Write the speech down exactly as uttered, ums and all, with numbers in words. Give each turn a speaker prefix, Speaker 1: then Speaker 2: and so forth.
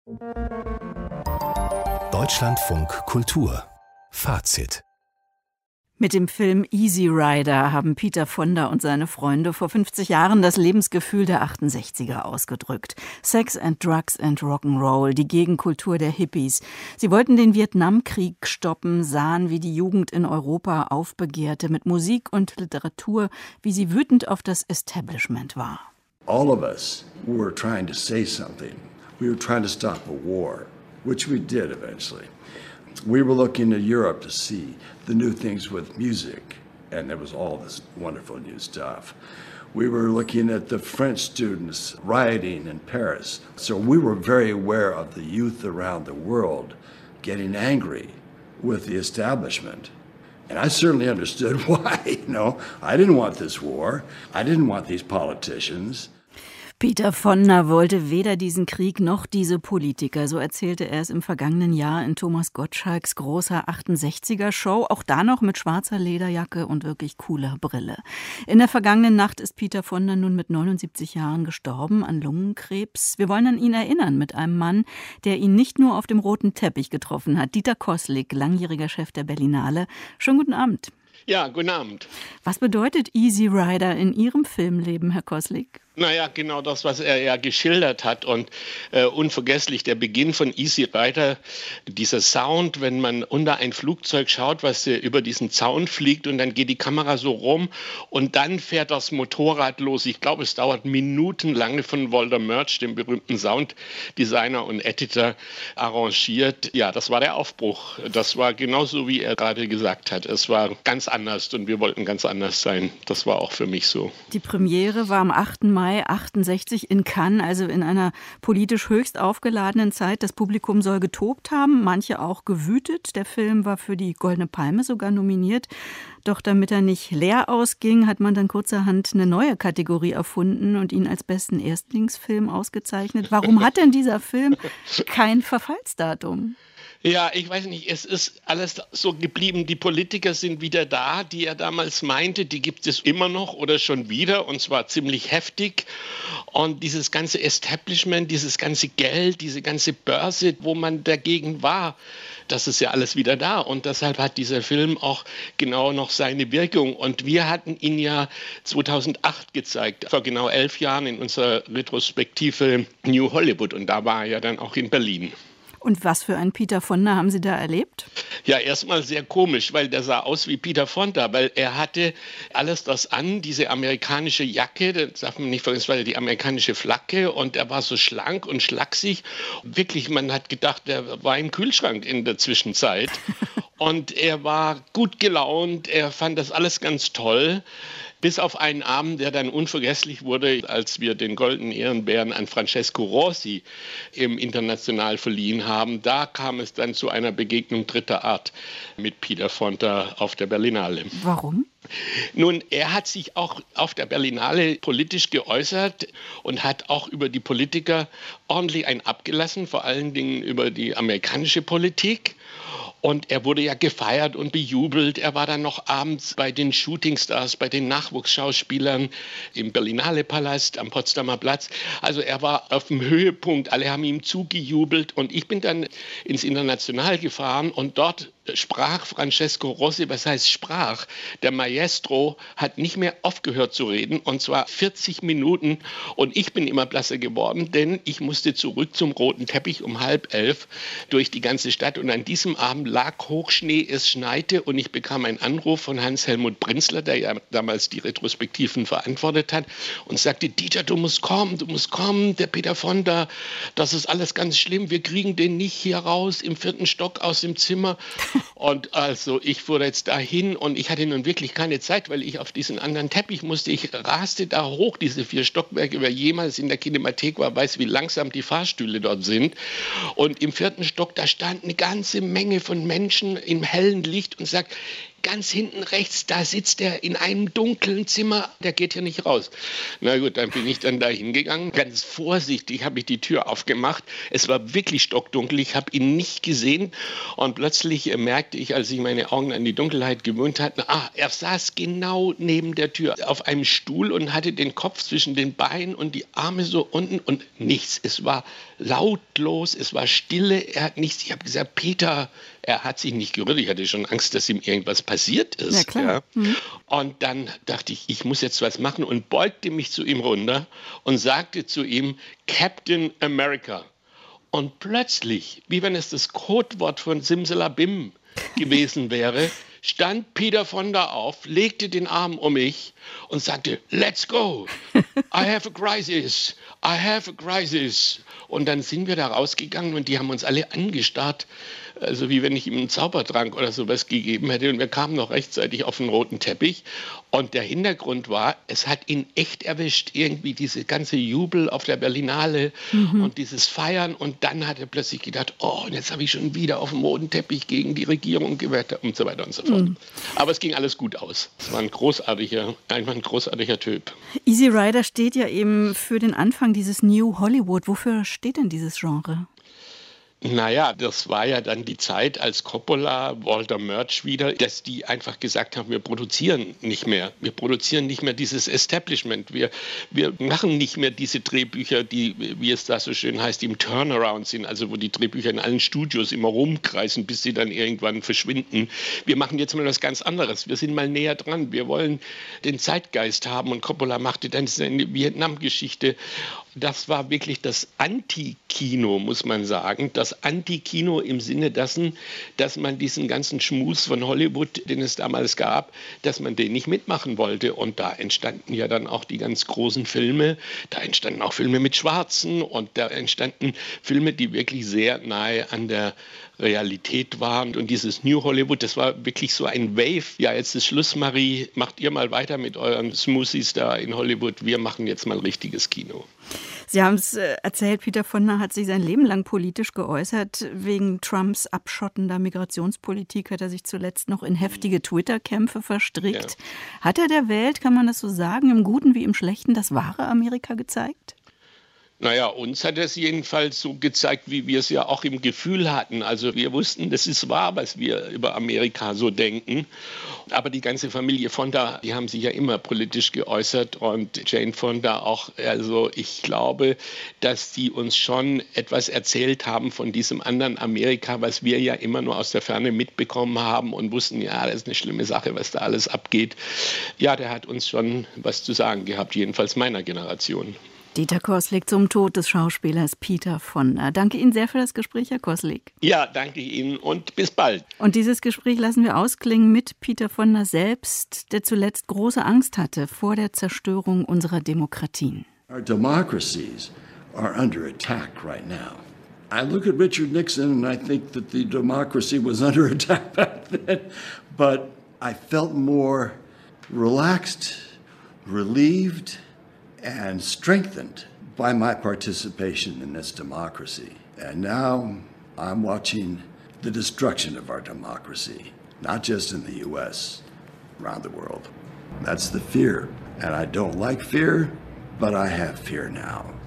Speaker 1: Deutschlandfunk Kultur Fazit.
Speaker 2: Mit dem Film Easy Rider haben Peter Fonda und seine Freunde vor fünfzig Jahren das Lebensgefühl der achtundsechziger ausgedrückt. Sex and Drugs and Rock'n'Roll, die Gegenkultur der Hippies. Sie wollten den Vietnamkrieg stoppen, sahen, wie die Jugend in Europa aufbegehrte, mit Musik und Literatur, wie sie wütend auf das Establishment war.
Speaker 3: All of us were trying to say something. We were trying to stop a war, which we did eventually. We were looking to Europe to see the new things with music, and there was all this wonderful new stuff. We were looking at the French students rioting in Paris. So we were very aware of the youth around the world getting angry with the establishment. And I certainly understood why, you know. I didn't want this war. I didn't want these politicians.
Speaker 2: Peter Fonda wollte weder diesen Krieg noch diese Politiker, so erzählte er es im vergangenen Jahr in Thomas Gottschalks großer achtundsechziger-Show, auch da noch mit schwarzer Lederjacke und wirklich cooler Brille. In der vergangenen Nacht ist Peter Fonda nun mit neunundsiebzig Jahren gestorben an Lungenkrebs. Wir wollen an ihn erinnern mit einem Mann, der ihn nicht nur auf dem roten Teppich getroffen hat. Dieter Koslik, langjähriger Chef der Berlinale. Schönen guten Abend.
Speaker 4: Ja, guten Abend.
Speaker 2: Was bedeutet Easy Rider in Ihrem Filmleben, Herr Koslik?
Speaker 4: Naja, genau das, was er ja geschildert hat und äh, unvergesslich der Beginn von Easy Rider, dieser Sound, wenn man unter ein Flugzeug schaut, was äh, über diesen Zaun fliegt und dann geht die Kamera so rum und dann fährt das Motorrad los. Ich glaube, es dauert minutenlang von Walter Murch, dem berühmten Sounddesigner und Editor, arrangiert. Ja, das war der Aufbruch. Das war genauso, wie er gerade gesagt hat. Es war ganz anders und wir wollten ganz anders sein. Das war auch für mich so.
Speaker 2: Die Premiere war am achten Mai achtundsechzig in Cannes, also in einer politisch höchst aufgeladenen Zeit. Das Publikum soll getobt haben, manche auch gewütet. Der Film war für die Goldene Palme sogar nominiert. Doch damit er nicht leer ausging, hat man dann kurzerhand eine neue Kategorie erfunden und ihn als besten Erstlingsfilm ausgezeichnet. Warum hat denn dieser Film kein Verfallsdatum?
Speaker 4: Ja, ich weiß nicht, es ist alles so geblieben. Die Politiker sind wieder da, die er damals meinte, die gibt es immer noch oder schon wieder und zwar ziemlich heftig. Und dieses ganze Establishment, dieses ganze Geld, diese ganze Börse, wo man dagegen war, das ist ja alles wieder da. Und deshalb hat dieser Film auch genau noch seine Wirkung. Und wir hatten ihn ja zweitausendacht gezeigt, vor genau elf Jahren in unserer Retrospektive New Hollywood. Und da war er ja dann auch in Berlin.
Speaker 2: Und was für einen Peter Fonda haben Sie da erlebt?
Speaker 4: Ja, erstmal sehr komisch, weil der sah aus wie Peter Fonda, weil er hatte alles das an, diese amerikanische Jacke, das darf man nicht vergessen, weil die amerikanische Flagge und er war so schlank und schlaksig. Wirklich, man hat gedacht, der war im Kühlschrank in der Zwischenzeit. Und er war gut gelaunt, er fand das alles ganz toll. Bis auf einen Abend, der dann unvergesslich wurde, als wir den Goldenen Ehrenbären an Francesco Rosi im International verliehen haben. Da kam es dann zu einer Begegnung dritter Art mit Peter Fonda auf der Berlinale.
Speaker 2: Warum?
Speaker 4: Nun, er hat sich auch auf der Berlinale politisch geäußert und hat auch über die Politiker ordentlich einen abgelassen, vor allen Dingen über die amerikanische Politik. Und er wurde ja gefeiert und bejubelt. Er war dann noch abends bei den Shootingstars, bei den Nachwuchsschauspielern im Berlinale-Palast am Potsdamer Platz. Also er war auf dem Höhepunkt. Alle haben ihm zugejubelt. Und ich bin dann ins International gefahren und dort sprach Francesco Rosi, was heißt sprach? Der Maestro hat nicht mehr aufgehört zu reden und zwar vierzig Minuten und ich bin immer blasser geworden, denn ich musste zurück zum roten Teppich um halb elf durch die ganze Stadt und an diesem Abend lag Hochschnee, es schneite und ich bekam einen Anruf von Hans-Helmut Brinzler, der ja damals die Retrospektiven verantwortet hat und sagte, Dieter, du musst kommen, du musst kommen, der Peter Fonda, das ist alles ganz schlimm, wir kriegen den nicht hier raus im vierten Stock aus dem Zimmer. Und also ich fuhr jetzt dahin und ich hatte nun wirklich keine Zeit, weil ich auf diesen anderen Teppich musste. Ich raste da hoch, diese vier Stockwerke. Wer jemals in der Kinemathek war, weiß, wie langsam die Fahrstühle dort sind. Und im vierten Stock, da stand eine ganze Menge von Menschen im hellen Licht und sagt, ganz hinten rechts, da sitzt er in einem dunklen Zimmer, der geht hier nicht raus. Na gut, dann bin ich dann da hingegangen. Ganz vorsichtig habe ich die Tür aufgemacht. Es war wirklich stockdunkel, ich habe ihn nicht gesehen. Und plötzlich merkte ich, als ich meine Augen an die Dunkelheit gewöhnt hatte, ah, er saß genau neben der Tür auf einem Stuhl und hatte den Kopf zwischen den Beinen und die Arme so unten und nichts. Es war lautlos, es war Stille, er hat nichts. Ich habe gesagt, Peter, er hat sich nicht gerührt. Ich hatte schon Angst, dass ihm irgendwas passiert ist.
Speaker 2: Ja, klar.
Speaker 4: Ja.
Speaker 2: Mhm.
Speaker 4: Und dann dachte ich, ich muss jetzt was machen und beugte mich zu ihm runter und sagte zu ihm, Captain America. Und plötzlich, wie wenn es das Codewort von Simsalabim gewesen wäre, stand Peter Fonda auf, legte den Arm um mich und sagte, let's go, I have a crisis, I have a crisis. Und dann sind wir da rausgegangen und die haben uns alle angestarrt, also wie wenn ich ihm einen Zaubertrank oder sowas gegeben hätte. Und wir kamen noch rechtzeitig auf den roten Teppich. Und der Hintergrund war, es hat ihn echt erwischt, irgendwie diese ganze Jubel auf der Berlinale mhm. und dieses Feiern. Und dann hat er plötzlich gedacht, oh, und jetzt habe ich schon wieder auf dem roten Teppich gegen die Regierung gewettert und so weiter und so fort. Mhm. Aber es ging alles gut aus. Es war ein großartiger, einfach ein großartiger Typ.
Speaker 2: Easy Rider steht ja eben für den Anfang dieses New Hollywood. Wofür steht denn dieses Genre?
Speaker 4: Naja, das war ja dann die Zeit, als Coppola, Walter Murch wieder, dass die einfach gesagt haben, wir produzieren nicht mehr. Wir produzieren nicht mehr dieses Establishment. Wir, wir machen nicht mehr diese Drehbücher, die, wie es da so schön heißt, im Turnaround sind, also wo die Drehbücher in allen Studios immer rumkreisen, bis sie dann irgendwann verschwinden. Wir machen jetzt mal was ganz anderes. Wir sind mal näher dran. Wir wollen den Zeitgeist haben. Und Coppola machte dann seine Vietnam-Geschichte. Das war wirklich das Anti-Kino, muss man sagen. Das Anti-Kino im Sinne dessen, dass man diesen ganzen Schmus von Hollywood, den es damals gab, dass man den nicht mitmachen wollte. Und da entstanden ja dann auch die ganz großen Filme. Da entstanden auch Filme mit Schwarzen und da entstanden Filme, die wirklich sehr nahe an der Realität waren. Und dieses New Hollywood, das war wirklich so ein Wave. Ja, jetzt ist Schluss, Marie. Macht ihr mal weiter mit euren Smoothies da in Hollywood. Wir machen jetzt mal richtiges Kino.
Speaker 2: Sie haben es erzählt, Peter Fonda hat sich sein Leben lang politisch geäußert. Wegen Trumps abschottender Migrationspolitik hat er sich zuletzt noch in heftige Twitter-Kämpfe verstrickt. Ja. Hat er der Welt, kann man das so sagen, im Guten wie im Schlechten, das wahre Amerika gezeigt?
Speaker 4: Naja, uns hat es jedenfalls so gezeigt, wie wir es ja auch im Gefühl hatten. Also wir wussten, das ist wahr, was wir über Amerika so denken. Aber die ganze Familie Fonda, die haben sich ja immer politisch geäußert und Jane Fonda auch. Also ich glaube, dass die uns schon etwas erzählt haben von diesem anderen Amerika, was wir ja immer nur aus der Ferne mitbekommen haben und wussten, ja, das ist eine schlimme Sache, was da alles abgeht. Ja, der hat uns schon was zu sagen gehabt, jedenfalls meiner Generation.
Speaker 2: Dieter Koslik zum Tod des Schauspielers Peter Fonda. Danke Ihnen sehr für das Gespräch, Herr Koslik.
Speaker 4: Ja, danke Ihnen und bis bald.
Speaker 2: Und dieses Gespräch lassen wir ausklingen mit Peter Fonda selbst, der zuletzt große Angst hatte vor der Zerstörung unserer Demokratien.
Speaker 3: Our democracies are under attack right now. I look at Richard Nixon and I think that the democracy was under attack back then, but I felt more relaxed, relieved, and strengthened by my participation in this democracy. And now I'm watching the destruction of our democracy, not just in the U S, around the world. That's the fear. And I don't like fear, but I have fear now.